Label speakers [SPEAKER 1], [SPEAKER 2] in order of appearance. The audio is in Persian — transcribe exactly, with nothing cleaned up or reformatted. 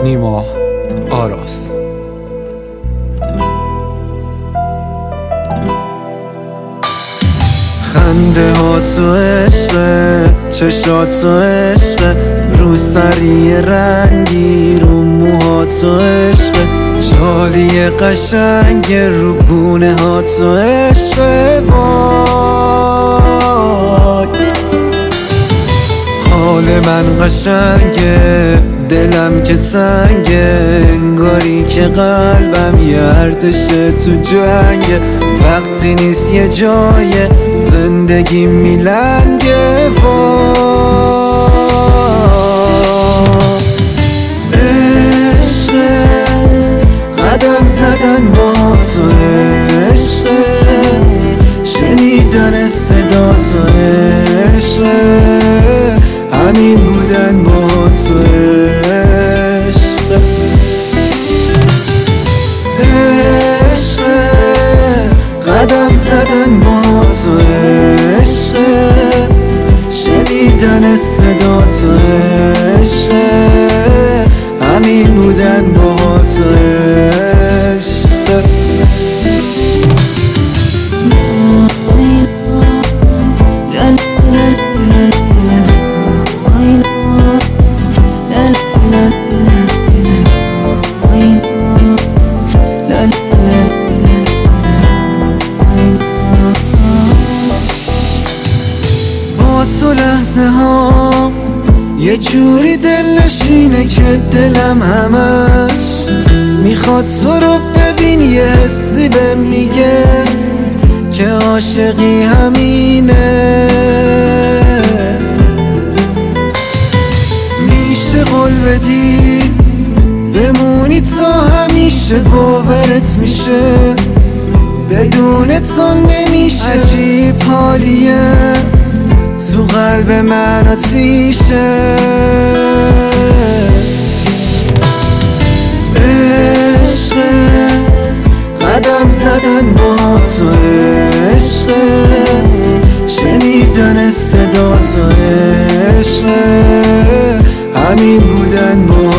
[SPEAKER 1] نیما آراس. خنده ها تو عشقه، چشات تو عشقه، رو سری رنگی رو موها تو عشقه، شالی قشنگ رو گونه ها تو عشقه. وای حال من قشنگه، دلم که تنگه، انگاری که قلبم یه ارتشه تو جنگه، وقتی نیست یه جای زندگی میلنگه. عشقه قدم زدن با تو، عشقه شنیدن صدا تو، عشقه همین بودن با تو، عشقه عشقه قدم زدن با تو، عشقه شنیدن صدا تو، عشقه همین بودن با تو، عشقه. با تو لحظه ها یه جوری دل نشینه که دلم همش میخواد تو رو ببین، یه حسی بهم میگه که عاشقی همینه. میشه قول بدی بمونی تا همیشه، باورت میشه بدون تو نمیشه. عجیب حالیه تو قلب من آتیشه، عشقه قدم زدن با تو، عشقه شنیدن صدا تو، عشقه همین بودن با